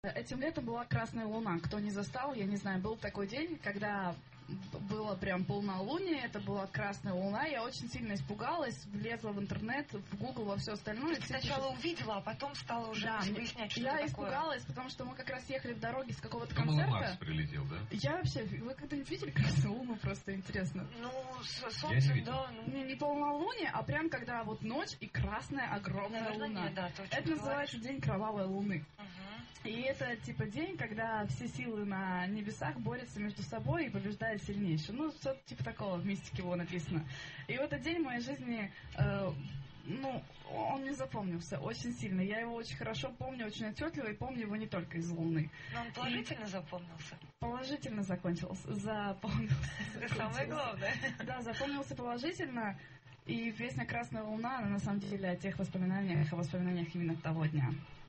Этим летом была красная луна. Кто не застал, я не знаю, был такой день, когда было прям полнолуние, это была красная луна. Я очень сильно испугалась, влезла в интернет, в Google, во все остальное. Ты сначала увидела, а потом стала уже выяснять, что я такое. испугалась, потому что мы как раз ехали в дороге с какого-то Думала, концерта. Марс прилетел, да? Я вообще... Вы когда-нибудь видели красную луну? Просто интересно. Ну, с солнцем, да. Не полнолуние, а прям когда вот ночь и красная огромная луна. Нет, да, это называется День кровавой луны. И это типа день, когда все силы на небесах борются между собой и побеждает сильнейший. Ну, что-то типа такого в мистике его написано. И в этот день в моей жизни, он мне запомнился очень сильно. Я его очень хорошо помню, очень отчетливо, и помню его не только из Луны. Но он положительно запомнился? Положительно запомнился. Это самое главное. Да, запомнился положительно. И песня «Красная луна», она на самом деле о тех воспоминаниях именно того дня.